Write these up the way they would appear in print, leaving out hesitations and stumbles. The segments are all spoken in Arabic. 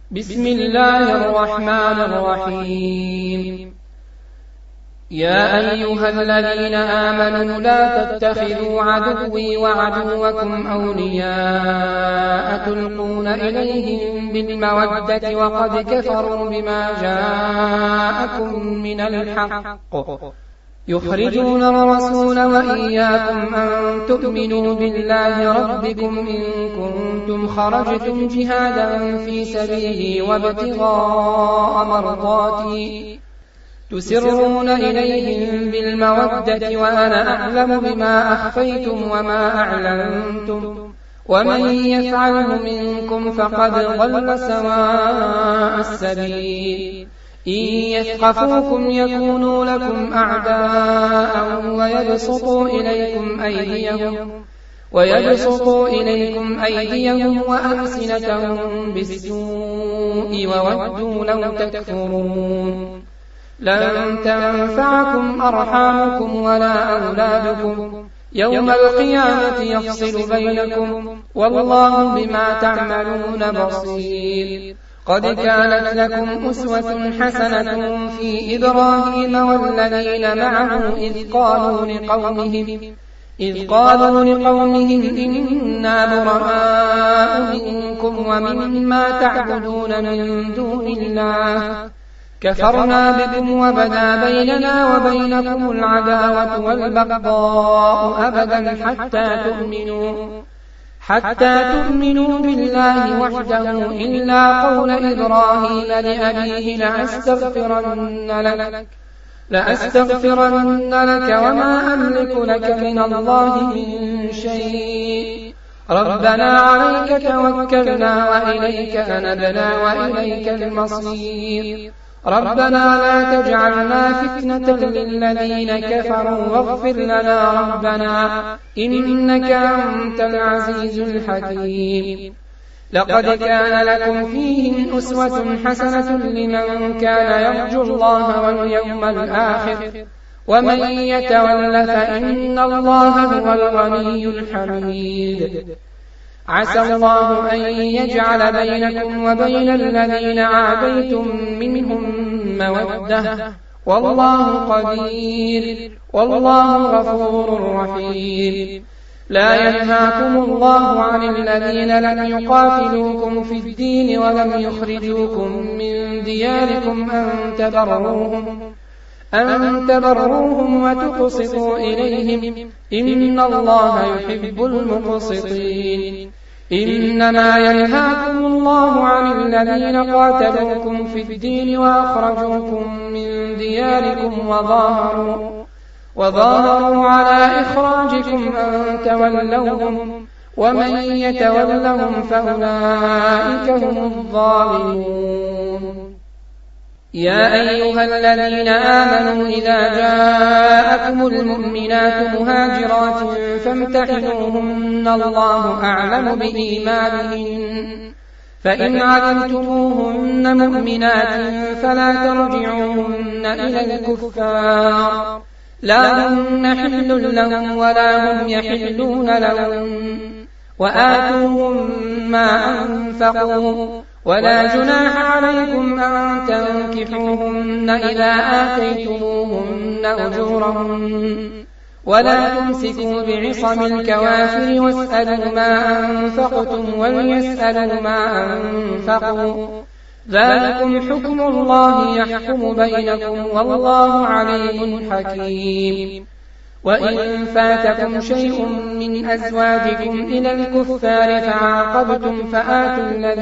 بسم الله الرحمن الرحيم. يا أيها الذين آمنوا لا تتخذوا عدوي وعدوكم أولياء تلقون إليهم بالمودة وقد كفروا بما جاءكم من الحق يخرجون الرسول وإياكم أن تؤمنوا بالله ربكم إن كنتم خرجتم جهادا في سبيلي وابتغاء مرضاتي تسرون إليهم بالمودة وأنا أعلم بما أخفيتم وما أعلنتم ومن يفعله منكم فقد ضل سواء السبيل. إن يثقفوكم يكونوا لكم أعداء ويبسطوا إليكم أيديهم وألسنتهم بالسوء وودوا لو تكفرون. لن تنفعكم أرحامكم ولا أولادكم يوم القيامة يفصل بينكم والله بما تعملون بصير. قد كانت لكم أسوة حسنة في إبراهيم والذين معه إذ قالوا لقومهم إنا براء منكم ومما تعبدون من دون الله كفرنا بكم وبدا بيننا وبينكم العداوة والبغضاء أبدا حتى تؤمنوا بالله وحده إلا قول إبراهيم لأبيه لأستغفرن لك وما أملك لك من الله من شيء ربنا عليك توكلنا وإليك أنبنا وإليك المصير. ربنا لا تجعلنا فتنة للذين كفروا واغفر لنا ربنا إنك أنت العزيز الحكيم. لقد كان لكم فيهم أسوة حسنة لمن كان يرجو الله واليوم الآخر ومن يتول فإن الله هو الغني الحميد. عسى الله أن يجعل بينكم وبين الذين عاديتم منهم مودة والله قدير والله غفور رحيم. لا ينهاكم الله عن الذين لم يقاتلوكم في الدين ولم يخرجوكم من دياركم أن تبروهم وتقسطوا إليهم إن الله يحب المقسطين. إنما ينهاكم الله عن الذين قاتلوكم في الدين وأخرجوكم من دياركم وظاهروا على إخراجكم أن تولوهم ومن يتولهم فأولئك هم الظالمون. يا أيها الذين آمنوا إذا جاءكم المؤمنات مهاجرات فامتحنوهن الله أعلم بإيمانهن فإن علمتموهن مؤمنات فلا ترجعوهن إلى الكفار لا هن حل لهم ولا هم يحلون لهم وآتوهم ما أنفقوا ولا جناح عليكم أن تنكحوهن إذا آتيتموهن أجورهن ولا تمسكوا بعصم الكوافر واسألوا ما أنفقتم وليسألوا ما أنفقوا ذلكم حكم الله يحكم بينكم والله عليم حكيم. وإن فاتكم شيء من أزواجكم إلى الكفار فعاقبتم فآتوا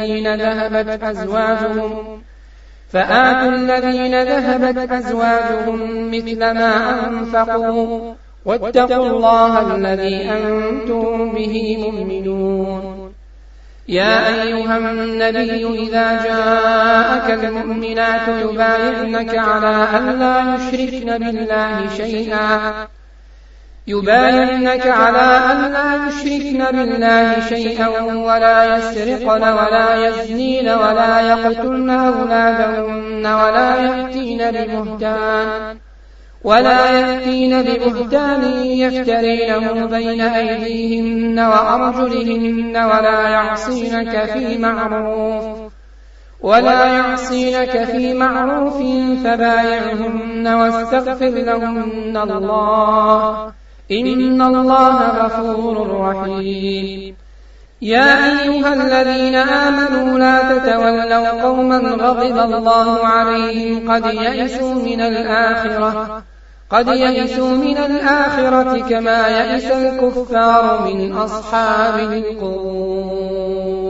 الذين ذهبت أزواجهم مثل ما أنفقوا واتقوا الله الذي أنتم به مؤمنون. يا أيها النبي إذا جاءك المؤمنات يبايعنك على أن لا يشركن بالله شيئا ولا يسرقن ولا يزنين ولا يقتلن أولادهن ولا يأتين ببهتان يفترينه بين أيديهن وأرجلهن ولا يعصينك في معروف ولا يعصينك في معروف فبايعهن واستغفر لهن الله إن الله غفور رحيم. يا أيها الذين آمنوا لا تتولوا قوما غضب الله عليهم قد يئسوا من الآخرة كما يئس الكفار من أصحاب القبور.